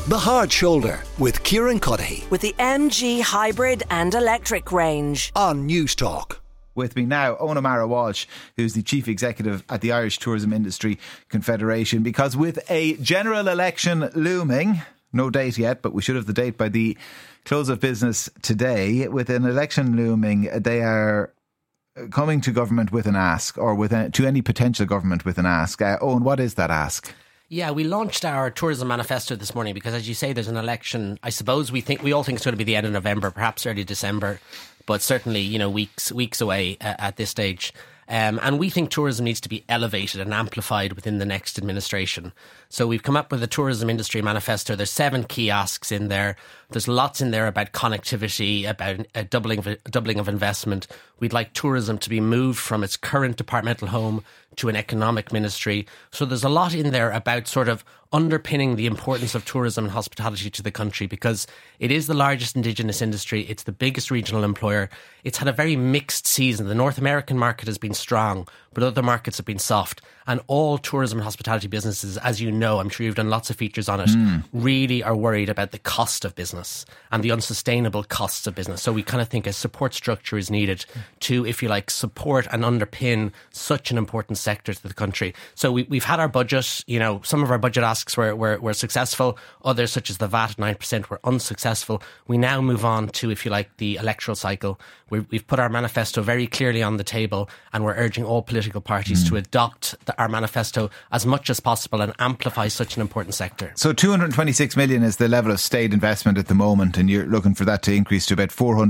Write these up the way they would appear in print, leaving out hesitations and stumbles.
The Hard Shoulder with Kieran Cuddihy with the MG hybrid and electric range on News Talk. With me now, Eoin O'Mara Walsh, who's the Chief Executive at the Irish Tourism Industry Confederation. Because with a general election looming, no date yet, but we should have the date by the close of business today. With an election looming, they are coming to government with an ask, or to any potential government with an ask. Eoin, what is that ask? Yeah, we launched our tourism manifesto this morning because, as you say, there's an election. I suppose we all think it's going to be the end of November, perhaps early December, but certainly, weeks away at this stage. And we think tourism needs to be elevated and amplified within the next administration. So we've come up with a tourism industry manifesto. There's 7 key asks in there. There's lots in there about connectivity, about a doubling of investment. We'd like tourism to be moved from its current departmental home to an economic ministry. So there's a lot in there about sort of underpinning the importance of tourism and hospitality to the country, because it is the largest indigenous industry. It's the biggest regional employer. It's had a very mixed season. The North American market has been strong, but other markets have been soft. And all tourism and hospitality businesses, as you know, I'm sure you've done lots of features on it, really are worried about the cost of business and the unsustainable costs of business. So we kind of think a support structure is needed to, if you like, support and underpin such an important sector to the country. So we've had our budget. Some of our budget asks were successful. Others, such as the VAT at 9%, were unsuccessful. We now move on to, if you like, the electoral cycle. We've put our manifesto very clearly on the table, and we're urging all political parties to adopt our manifesto as much as possible and amplify such an important sector. So 226 million is the level of state investment at the moment, and you're looking for that to increase to about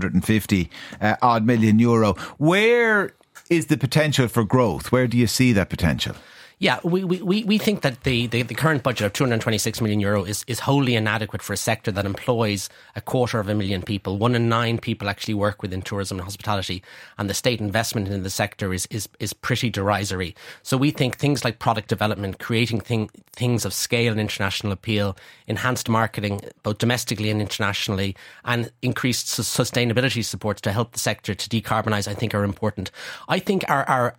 450 odd million euro. Where is the potential for growth? Where do you see that potential? Yeah, we think that the current budget of 226 million euro is wholly inadequate for a sector that employs 250,000 people. 1 in 9 people actually work within tourism and hospitality, and the state investment in the sector is pretty derisory. So we think things like product development, creating things of scale and international appeal, enhanced marketing, both domestically and internationally, and increased sustainability supports to help the sector to decarbonise, I think are important. I think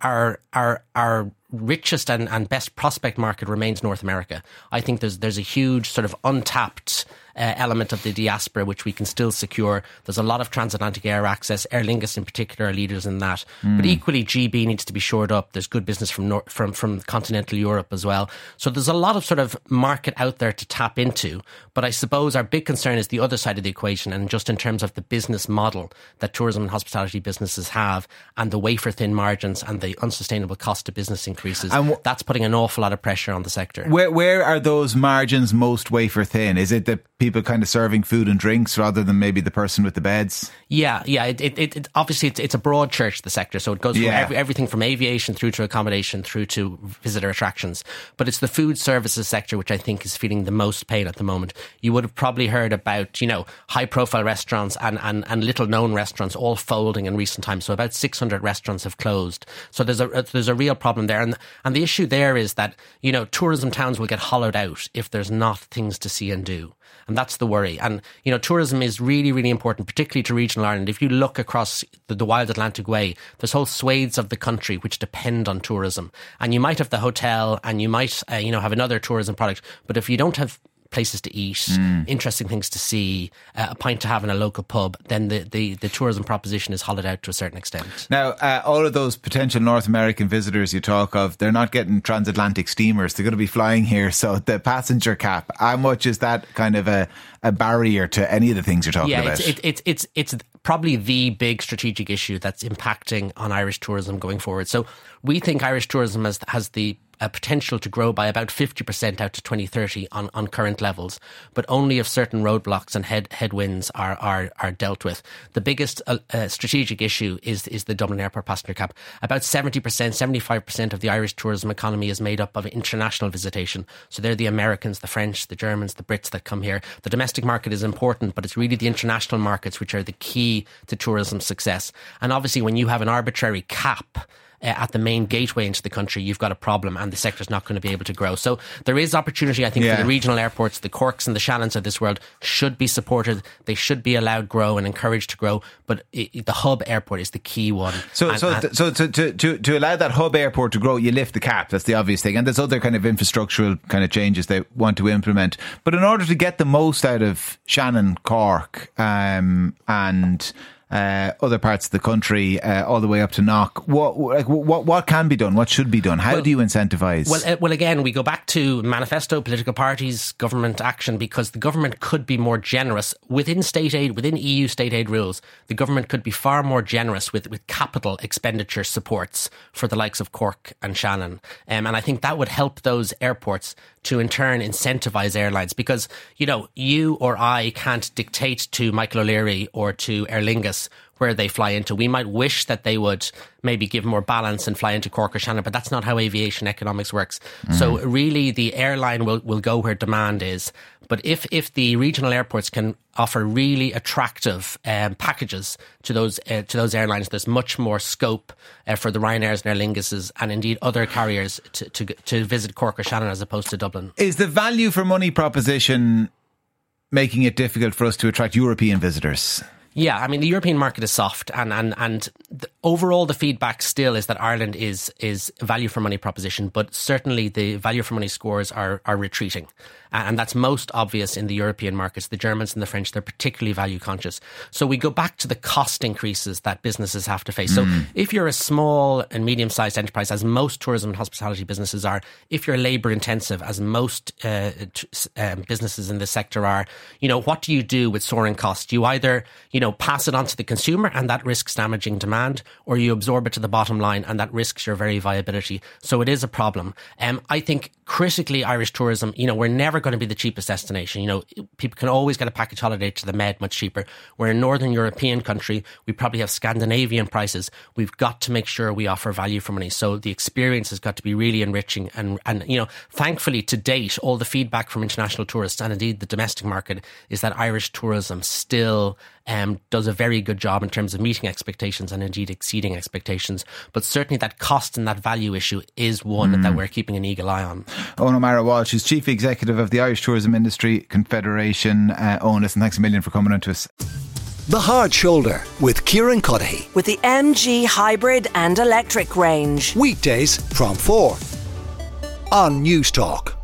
our richest and best prospect market remains North America. I think there's a huge sort of untapped element of the diaspora which we can still secure. There's a lot of transatlantic air access. Aer Lingus in particular are leaders in that. But equally, GB needs to be shored up. There's good business from continental Europe as well. So there's a lot of sort of market out there to tap into. But I suppose our big concern is the other side of the equation, and just in terms of the business model that tourism and hospitality businesses have, and the wafer-thin margins and the unsustainable cost of business increases. That's putting an awful lot of pressure on the sector. Where are those margins most wafer-thin? Is it the people kind of serving food and drinks rather than maybe the person with the beds? Yeah. It obviously it's a broad church, the sector, so it goes from everything from aviation through to accommodation through to visitor attractions. But it's the food services sector which I think is feeling the most pain at the moment. You would have probably heard about high profile restaurants and little known restaurants all folding in recent times. So about 600 restaurants have closed. So there's a real problem there, and the issue there is that tourism towns will get hollowed out if there's not things to see and do. And that's the worry. And, tourism is really, really important, particularly to regional Ireland. If you look across the wild Atlantic Way, there's whole swathes of the country which depend on tourism. And you might have the hotel and you might, have another tourism product. But if you don't have places to eat, interesting things to see, a pint to have in a local pub, then the tourism proposition is hollowed out to a certain extent. Now, all of those potential North American visitors you talk of, they're not getting transatlantic steamers. They're going to be flying here. So the passenger cap, how much is that kind of a barrier to any of the things you're talking about? It's probably the big strategic issue that's impacting on Irish tourism going forward. So we think Irish tourism has the potential to grow by about 50% out to 2030 on current levels, but only if certain roadblocks and headwinds are dealt with. The biggest strategic issue is the Dublin Airport passenger cap. About 75% of the Irish tourism economy is made up of international visitation. So they're the Americans, the French, the Germans, the Brits that come here. The domestic market is important, but it's really the international markets which are the key to tourism success. And obviously when you have an arbitrary cap at the main gateway into the country, you've got a problem and the sector's not going to be able to grow. So there is opportunity, I think, for the regional airports. The Corks and the Shannons of this world should be supported. They should be allowed grow and encouraged to grow. But the hub airport is the key one. So to allow that hub airport to grow, you lift the cap. That's the obvious thing. And there's other kind of infrastructural kind of changes they want to implement. But in order to get the most out of Shannon, Cork, and other parts of the country, all the way up to Knock, what can be done? What should be done? How do you incentivise? Well, again, we go back to manifesto, political parties, government action, because the government could be more generous within state aid, within EU state aid rules. The government could be far more generous with capital expenditure supports for the likes of Cork and Shannon, and I think that would help those airports to in turn incentivise airlines, because you or I can't dictate to Michael O'Leary or to Aer Lingus where they fly into. We might wish that they would maybe give more balance and fly into Cork or Shannon, but that's not how aviation economics works. So really the airline will go where demand is. But if the regional airports can offer really attractive packages to those airlines, there's much more scope for the Ryanairs and Aer Linguses and indeed other carriers to visit Cork or Shannon as opposed to Dublin. Is the value for money proposition making it difficult for us to attract European visitors? Yeah, I mean, the European market is soft, and overall the feedback still is that Ireland is a value for money proposition, but certainly the value for money scores are retreating. And that's most obvious in the European markets. The Germans and the French, they're particularly value conscious. So we go back to the cost increases that businesses have to face. So if you're a small and medium-sized enterprise, as most tourism and hospitality businesses are, if you're labour intensive, as most businesses in this sector are, what do you do with soaring costs? You either, pass it on to the consumer and that risks damaging demand, or you absorb it to the bottom line and that risks your very viability. So it is a problem. I think critically Irish tourism, we're never going to be the cheapest destination. People can always get a package holiday to the Med much cheaper. We're a Northern European country. We probably have Scandinavian prices. We've got to make sure we offer value for money. So the experience has got to be really enriching. And thankfully to date, all the feedback from international tourists and indeed the domestic market is that Irish tourism still does a very good job in terms of meeting expectations and indeed exceeding expectations. But certainly that cost and that value issue is one that we're keeping an eagle eye on. Eoin O'Mara Walsh is Chief Executive of the Irish Tourism Industry Confederation. Eoin, listen, thanks a million for coming on to us. The Hard Shoulder with Kieran Cuddihy. With the MG hybrid and electric range. Weekdays from 4 on News Talk.